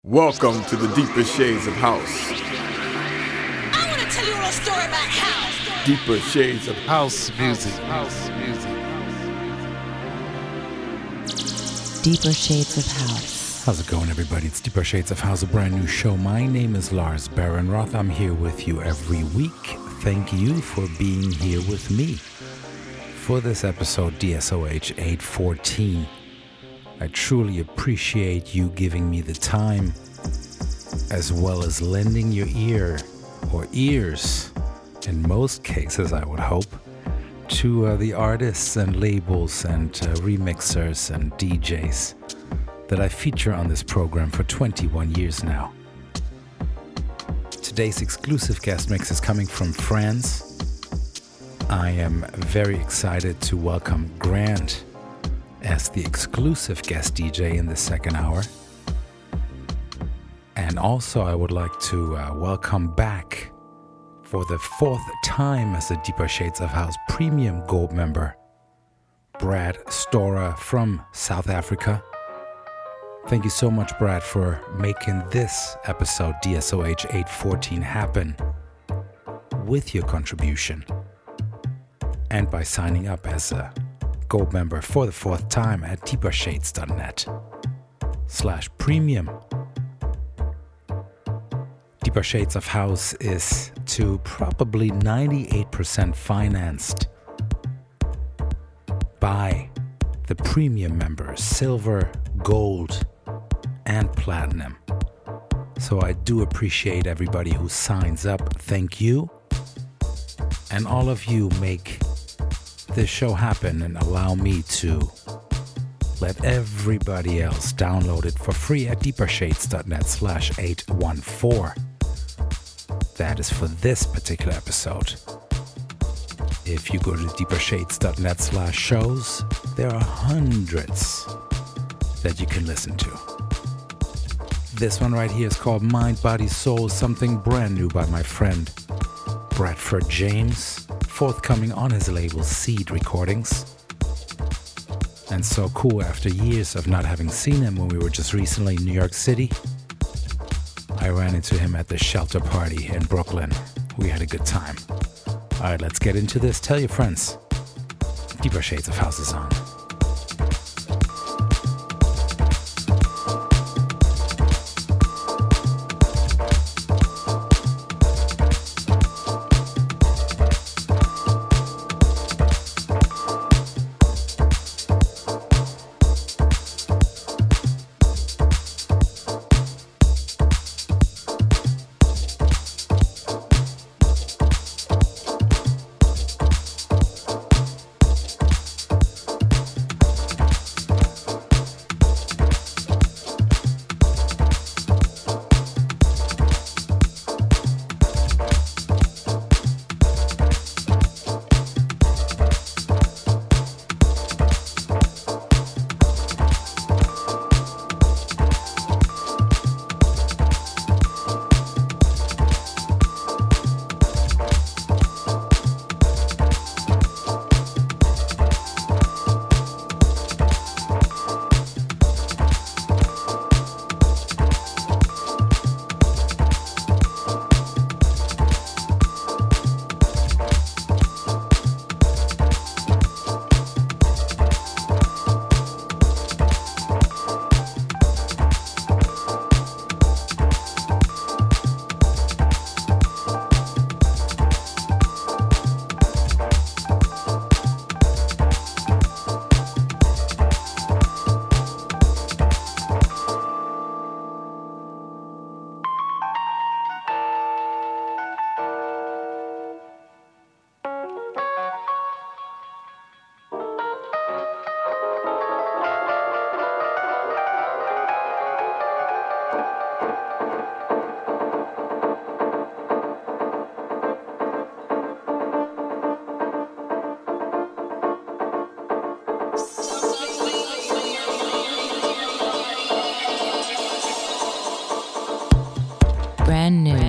Welcome to the deeper shades of house. I want to tell you a little story about house. Deeper shades of House music. Deeper Shades of House. How's it going, everybody? It's Deeper Shades of House, a brand new show. My name is Lars Barenroth. I'm here with you every week. Thank you for being here with me for this episode, DSOH 814. I truly appreciate you giving me the time, as well as lending your ear, or ears, in most cases, I would hope, to the artists and labels and remixers and DJs that I feature on this program for 21 years now. Today's exclusive guest mix is coming from France. I am very excited to welcome Grant as the exclusive guest DJ in the second hour. And also I would like to welcome back for the fourth time as a Deeper Shades of House Premium Gold member, Brad Stora from South Africa. Thank you so much, Brad, for making this episode DSOH 814 happen with your contribution and by signing up as a Gold member for the fourth time at deepershades.net/premium. Deeper Shades of House is to probably 98% financed by the premium members, silver, gold, and platinum. So I do appreciate everybody who signs up. Thank you. And all of you make this show happen and allow me to let everybody else download it for free at deepershades.net/814. That is for this particular episode. If you go to deepershades.net/shows, there are hundreds that you can listen to. This one right here is called Mind, Body, Soul, something brand new by my friend Bradford James, forthcoming on his label Seed Recordings. And so cool, after years of not having seen him when we were just recently in New York City, I ran into him at the Shelter Party in Brooklyn. We had a good time. Alright, let's get into this. Tell your friends. Deeper Shades of House is on. Brand new.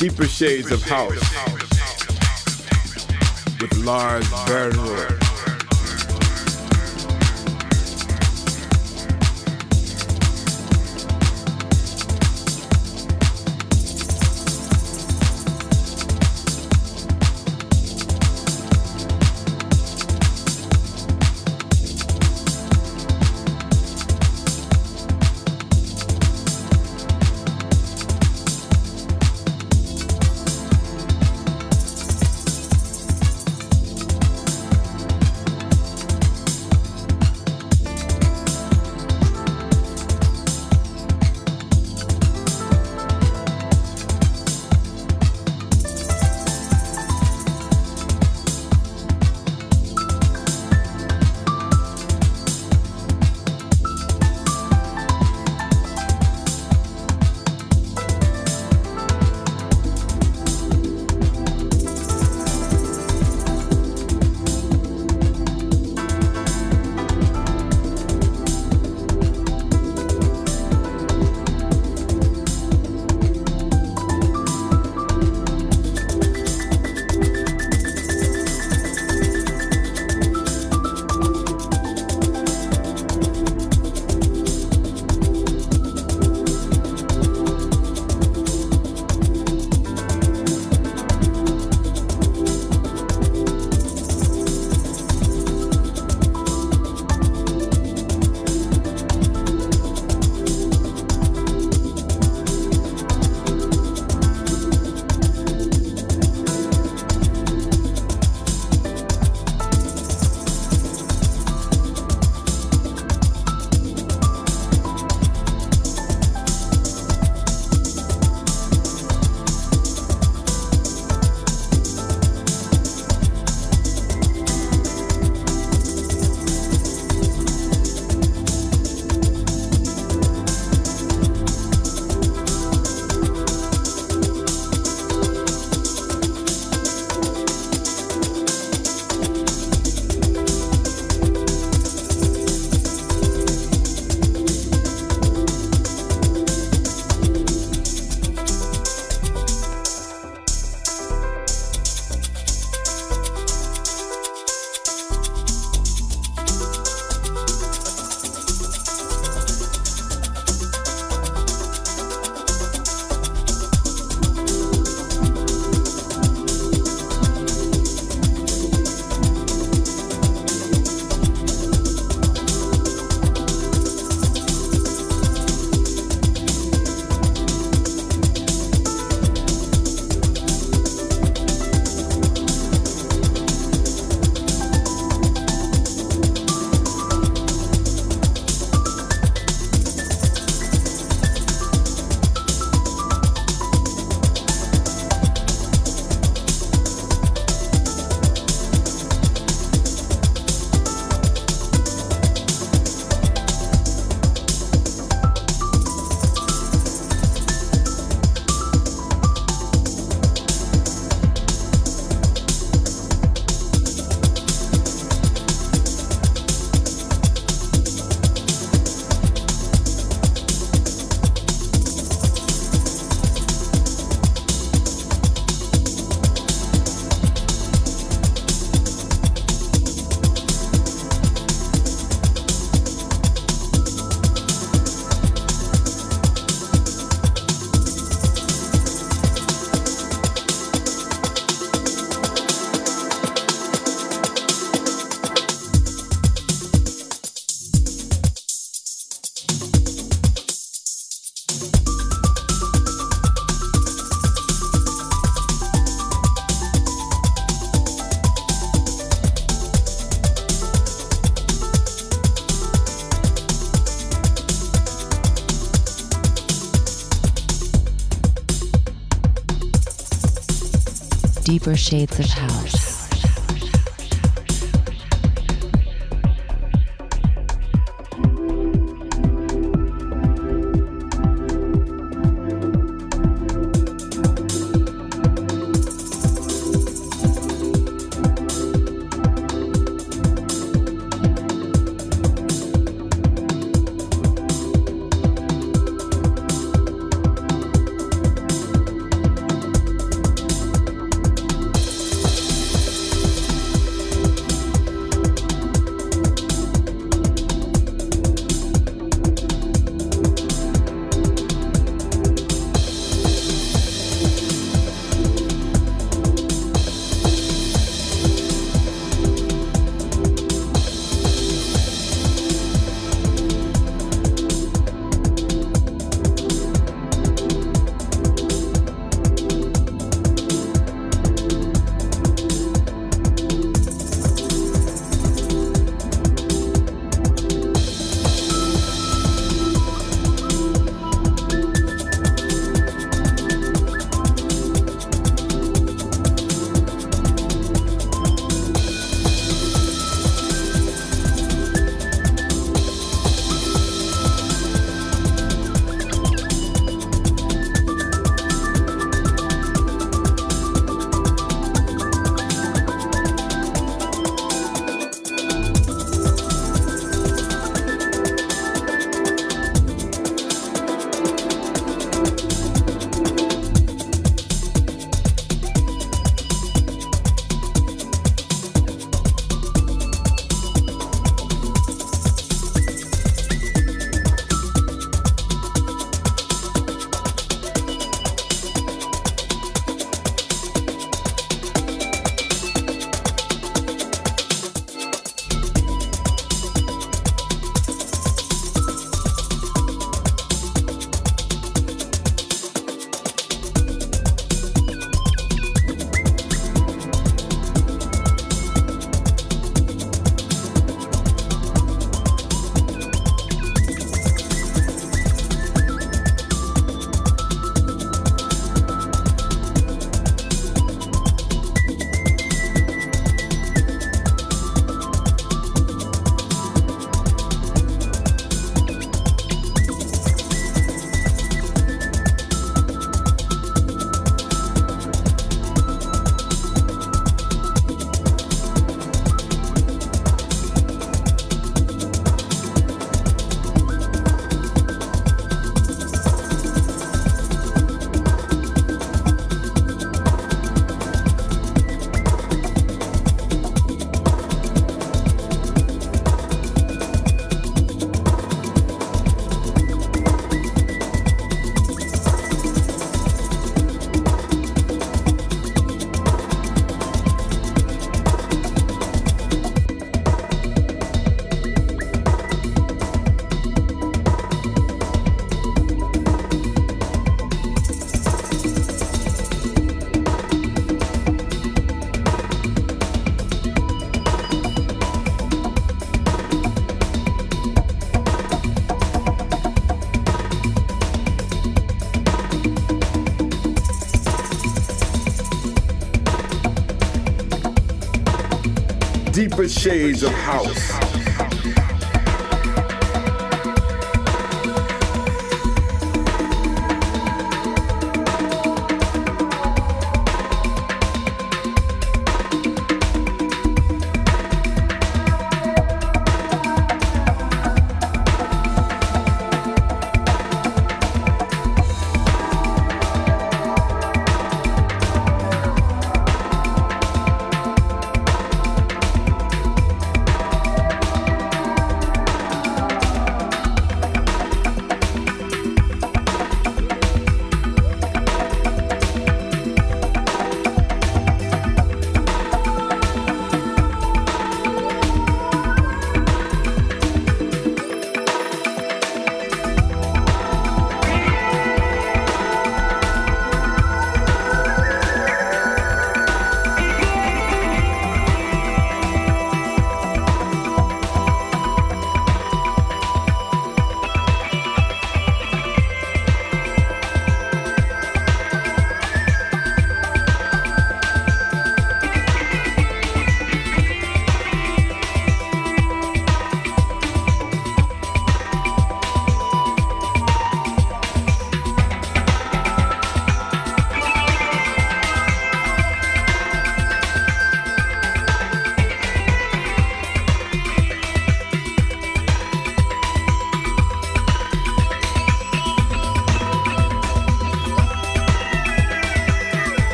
Deeper Shades of House with Lars Bernroth. Deeper Shades of House. Deeper shades of house.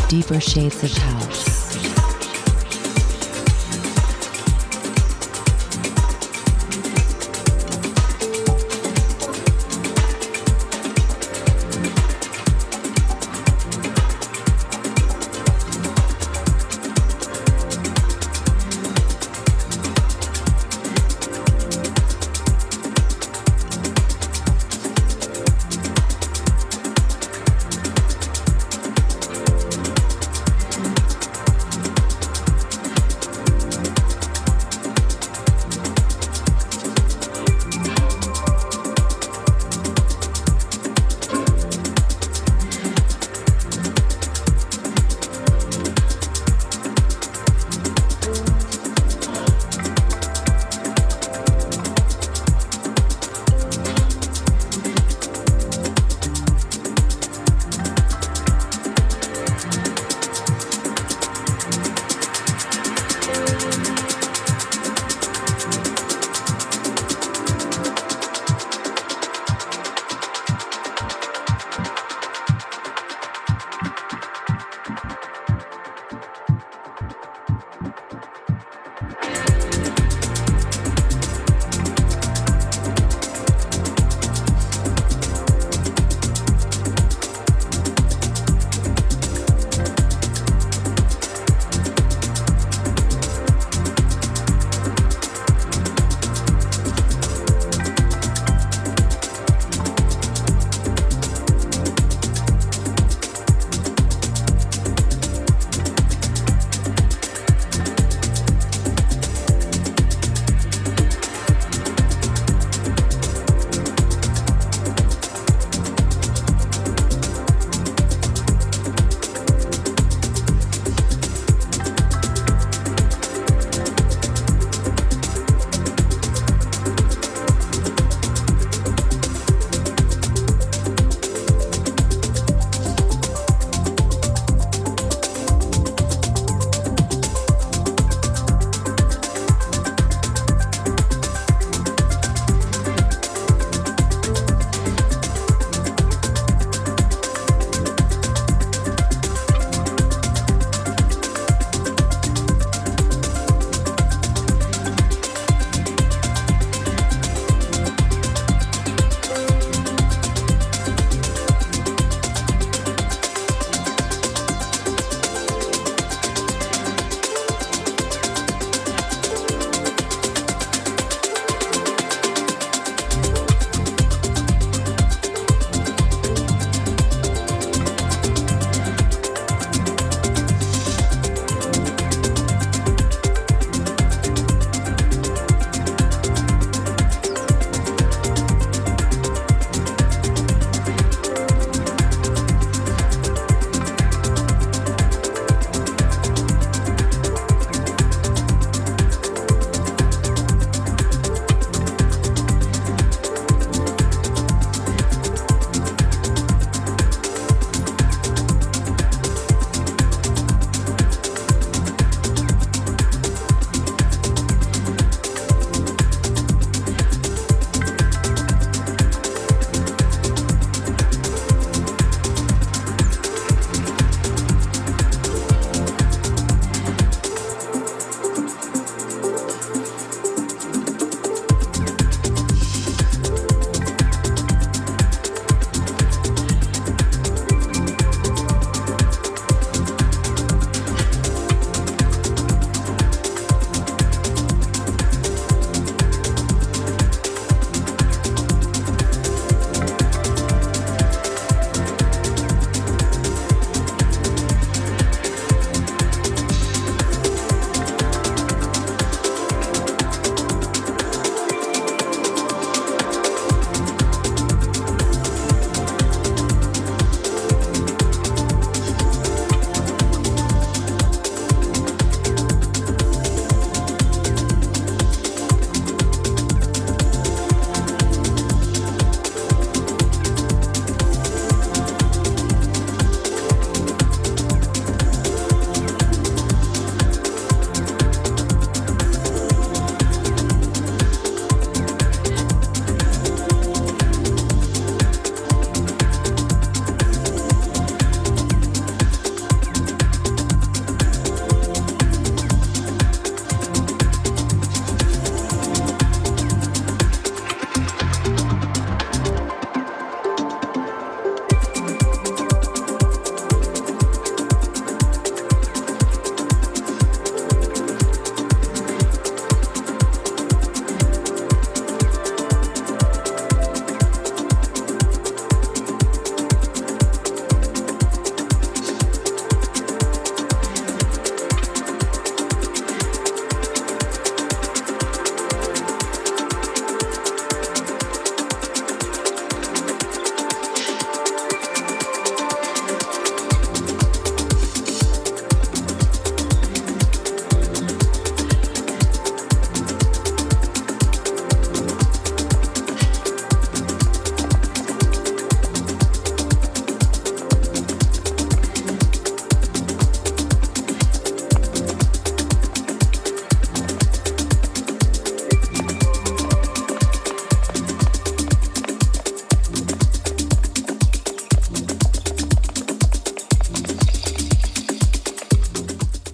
Deeper Shades of House.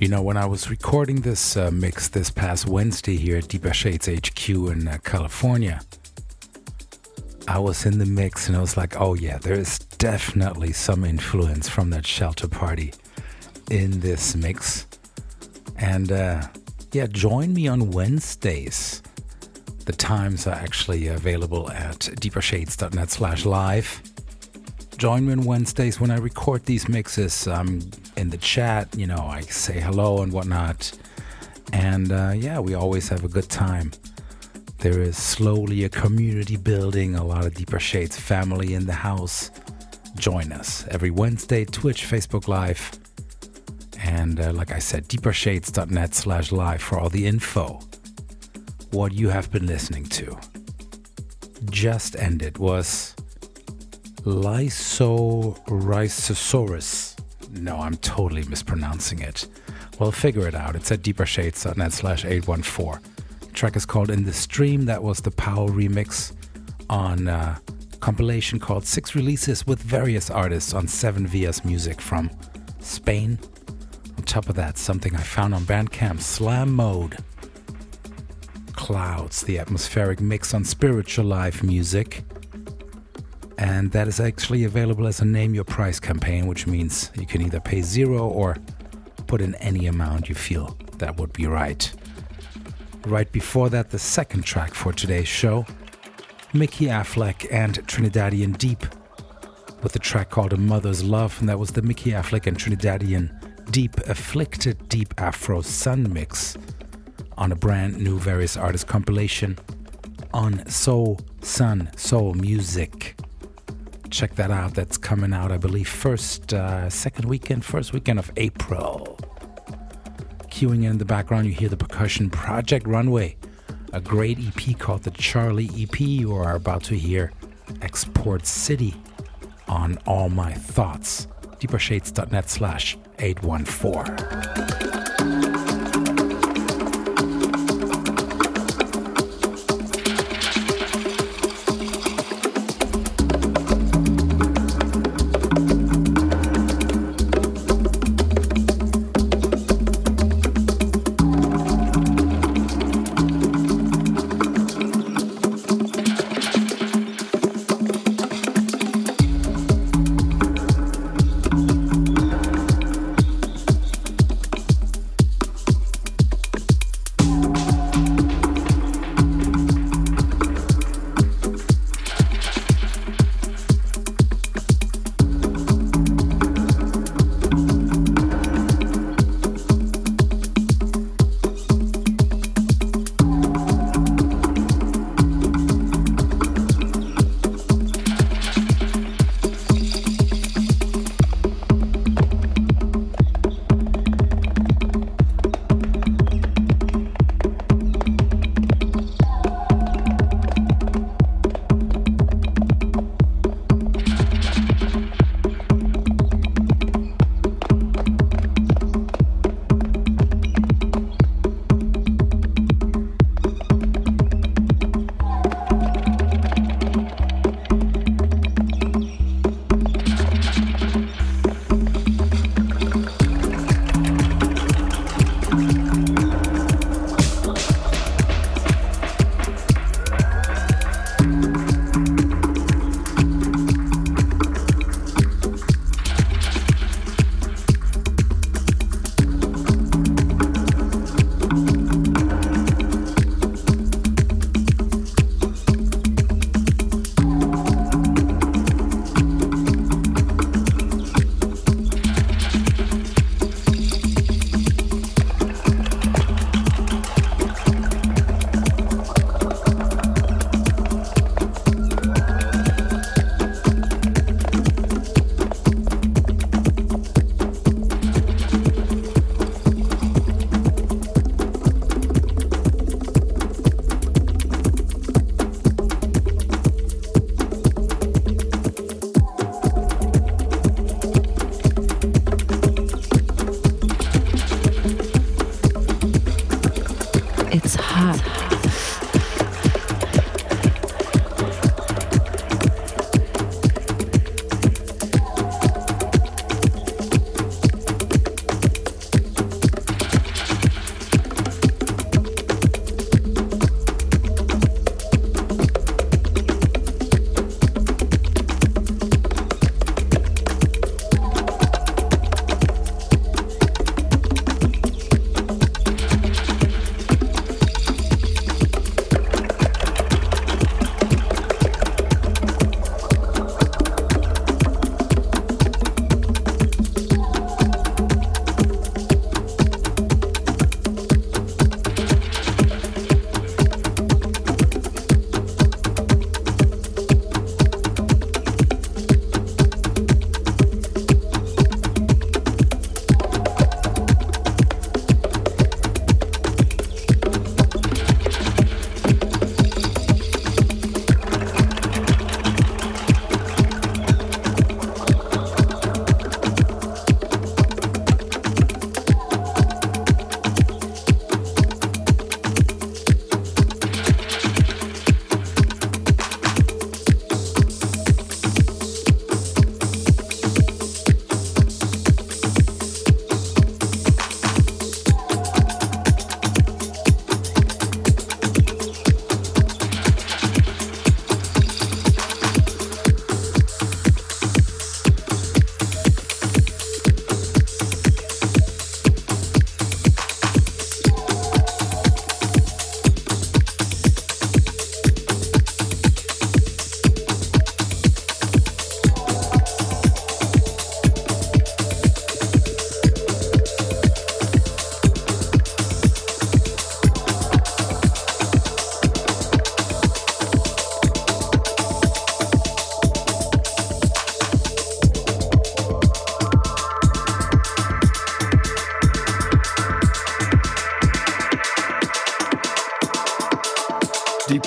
You know, when I was recording this mix this past Wednesday here at Deeper Shades HQ in California, I was in the mix and I was like, oh yeah, there is definitely some influence from that Shelter Party in this mix. And yeah, join me on Wednesdays. The times are actually available at deepershades.net/live. Join me on Wednesdays when I record these mixes. In the chat, you know, I say hello and whatnot. And yeah, we always have a good time. There is slowly a community building, a lot of Deeper Shades family in the house. Join us every Wednesday, Twitch, Facebook Live. And like I said, deepershades.net/live for all the info. What you have been listening to just ended was Lysorhizosaurus. No, I'm totally mispronouncing it. Well, figure it out. It's at deepershades.net/814. The track is called In the Stream. That was the Powell remix on a compilation called 6 Releases with various artists on 7 Vias Music from Spain. On top of that, something I found on Bandcamp, Slam Mode. Clouds, the atmospheric mix on Spiritual Life Music. And that is actually available as a Name Your Price campaign, which means you can either pay 0 or put in any amount you feel that would be right. Right before that, the second track for today's show, Mickey Affleck and Trinidadian Deep with a track called A Mother's Love, and that was the Mickey Affleck and Trinidadian Deep Afflicted Deep Afro Sun mix on a brand new Various Artists compilation on Soul Sun Soul Music. Check that out. That's coming out, I believe, first weekend of April. Queuing in the background, you hear the percussion Project Runway, a great EP called the Charlie EP. You are about to hear Export City on All My Thoughts. deepershades.net/814.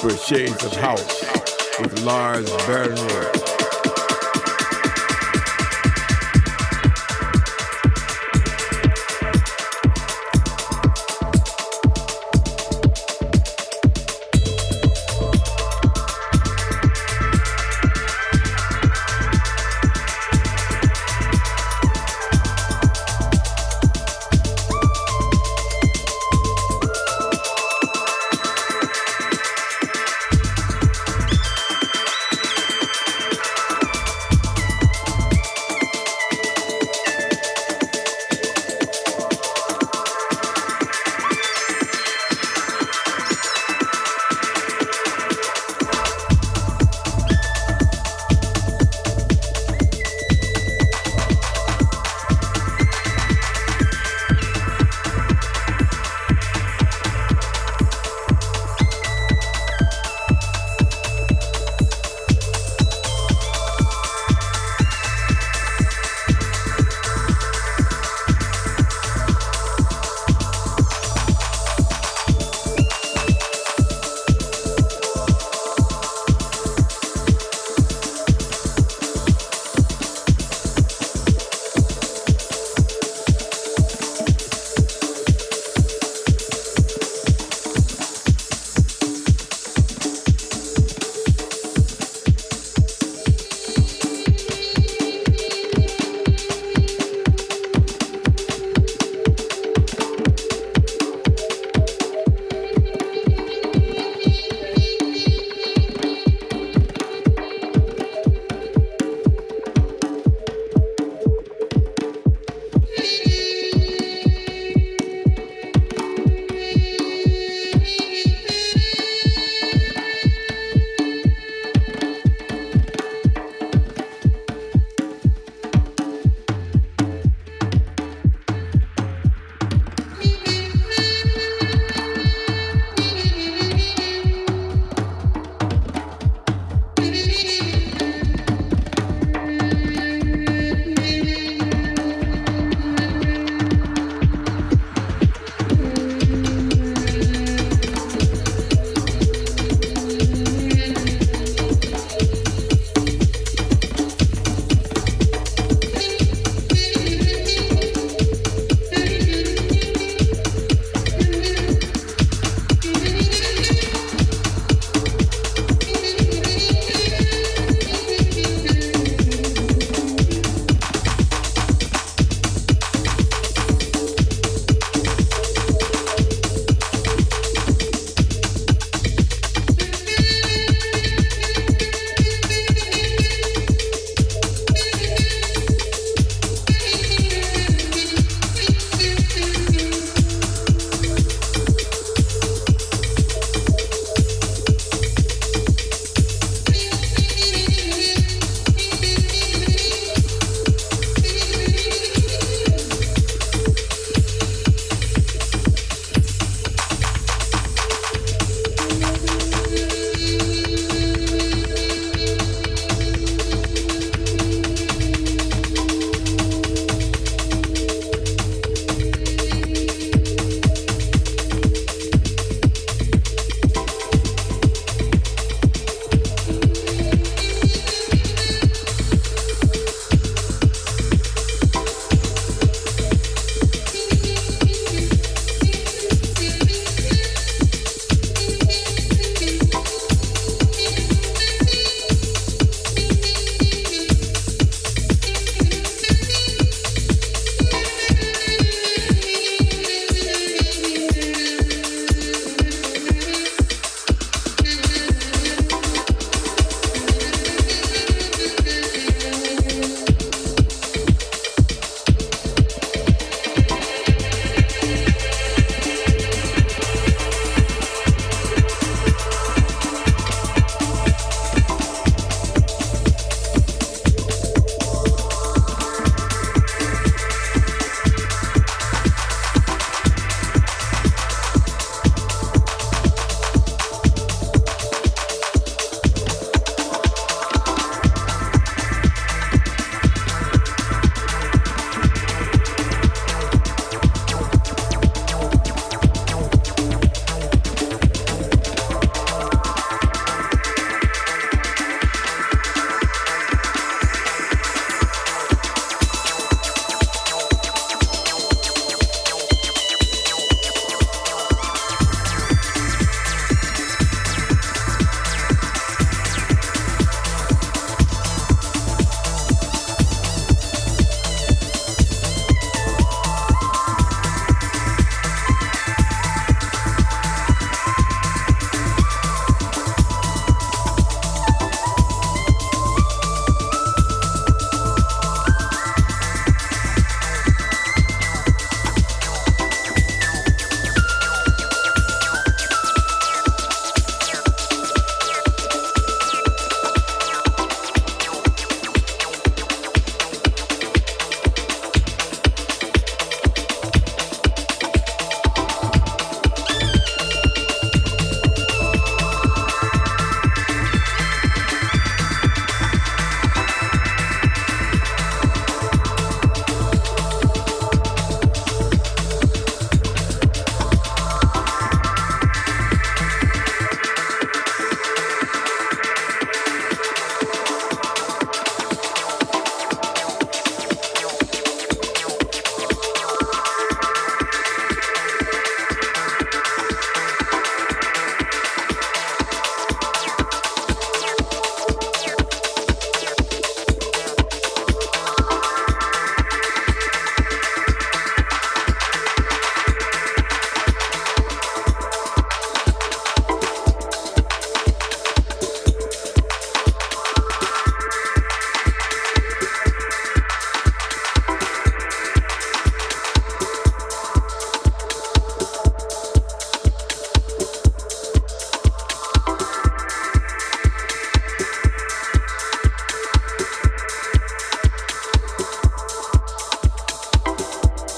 Deeper Shades of House with Lars Bernroth.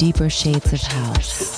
deeper shades of house.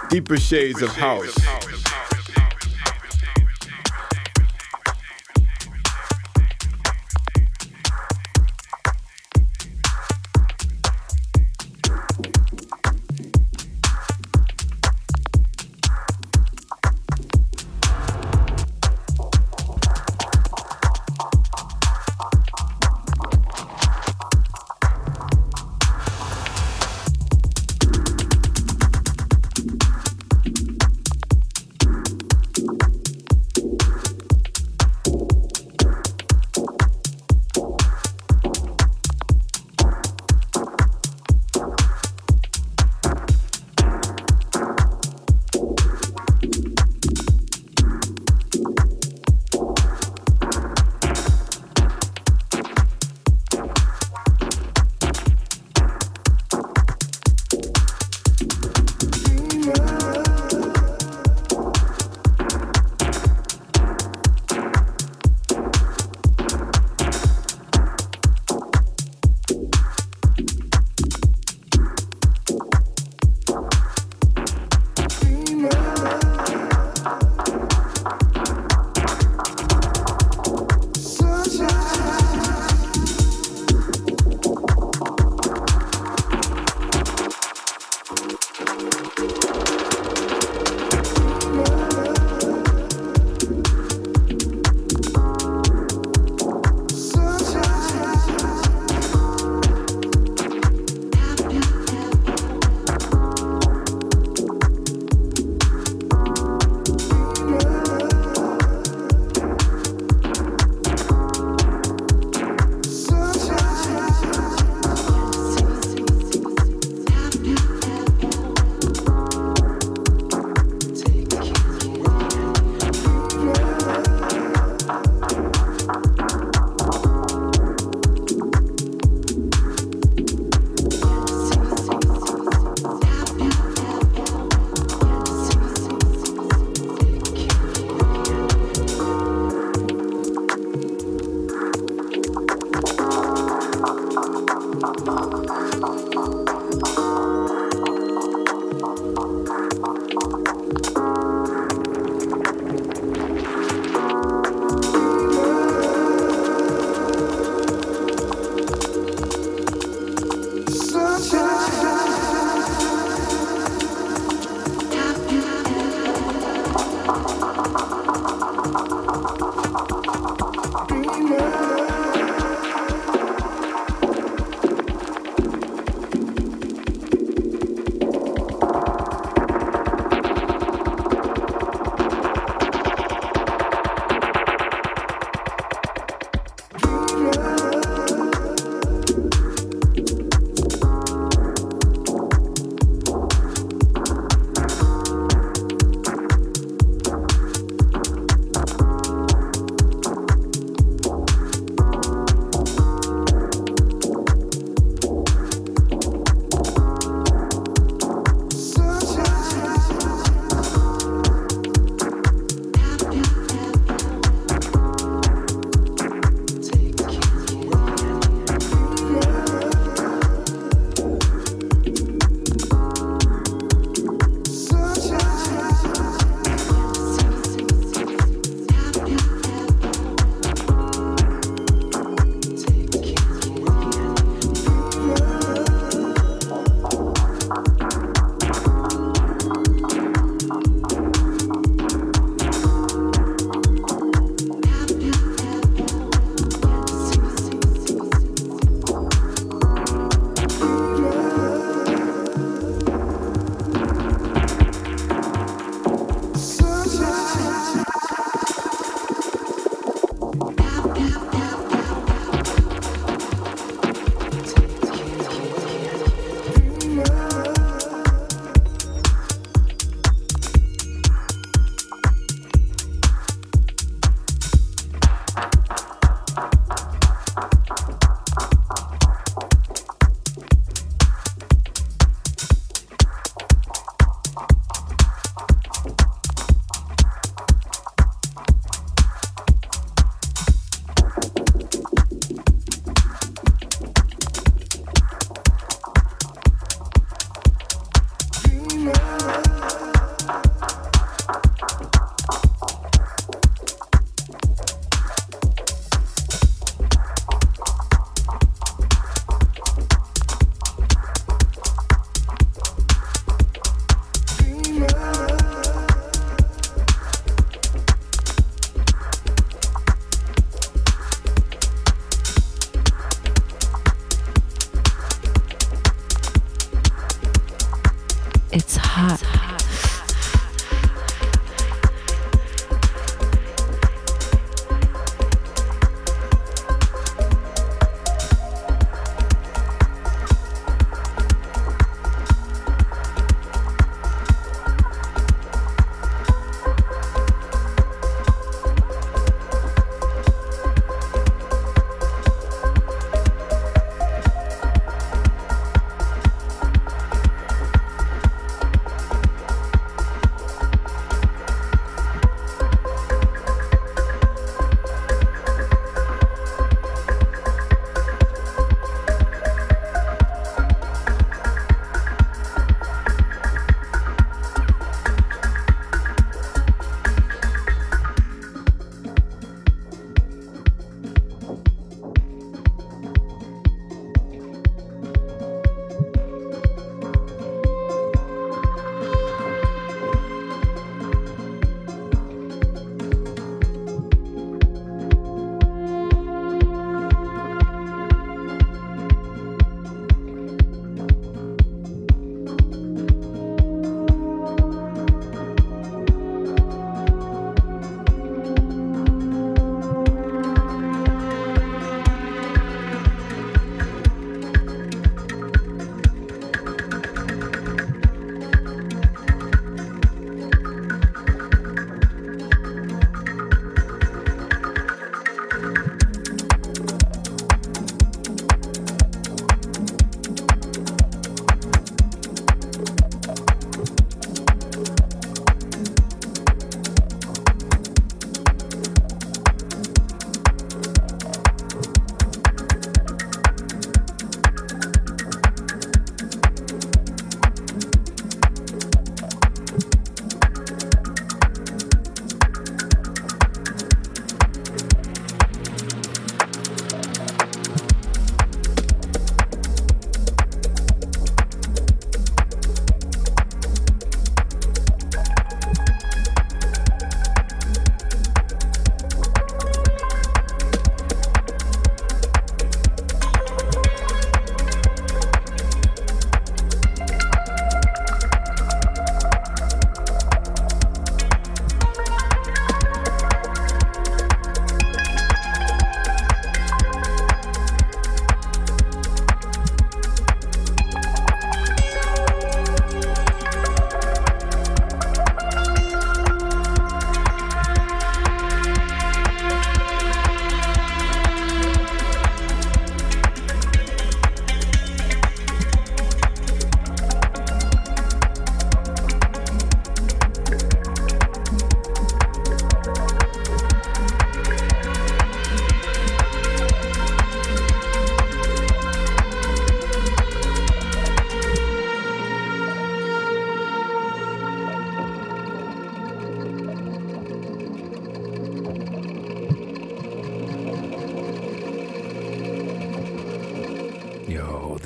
Deeper shades of house.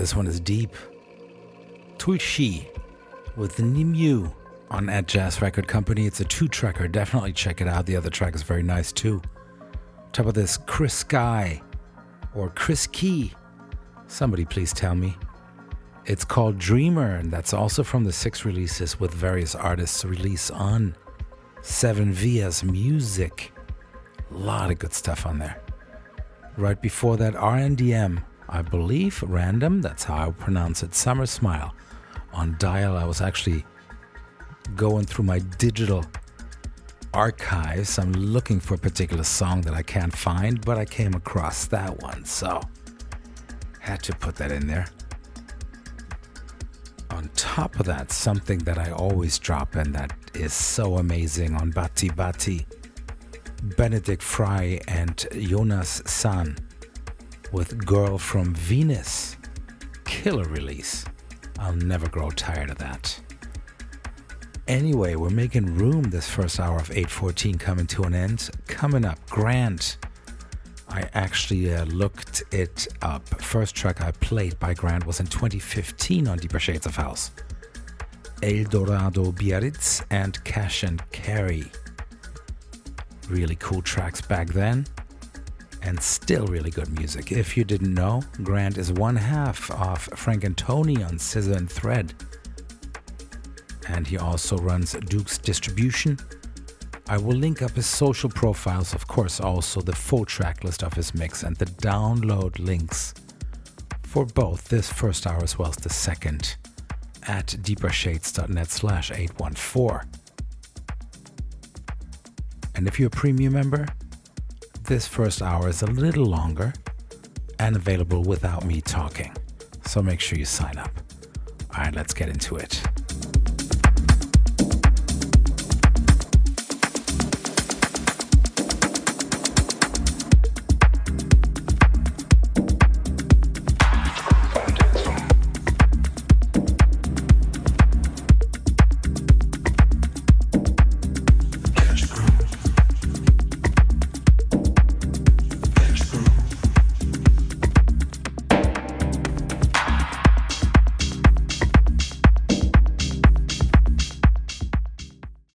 This one is deep. Tulshi with Nimue on At Jazz Record Company. It's a 2-tracker. Definitely check it out. The other track is very nice too. Top of this, Chris Guy or Chris Key. Somebody please tell me. It's called Dreamer, and that's also from the 6 releases with various artists release on 7 Vias Music. A lot of good stuff on there. Right before that, RNDM, I believe, Random, that's how I pronounce it, Summer Smile. On Dial, I was actually going through my digital archives. I'm looking for a particular song that I can't find, but I came across that one, so had to put that in there. On top of that, something that I always drop in that is so amazing on Bati Bati, Benedict Fry and Jonas San with Girl from Venus. Killer release. I'll never grow tired of that. Anyway, we're making room. This first hour of 8:14 coming to an end. Coming up, Grant. I actually looked it up. First track I played by Grant was in 2015 on Deeper Shades of House. El Dorado Biarritz and Cash and Carry. Really cool tracks back then. And still really good music. If you didn't know, Grant is one half of Frank and Tony on Scissor and Thread. And he also runs Duke's Distribution. I will link up his social profiles, of course, also the full track list of his mix and the download links for both this first hour as well as the second at deepershades.net/814. And if you're a premium member, this first hour is a little longer and available without me talking. So make sure you sign up. All right, let's get into it.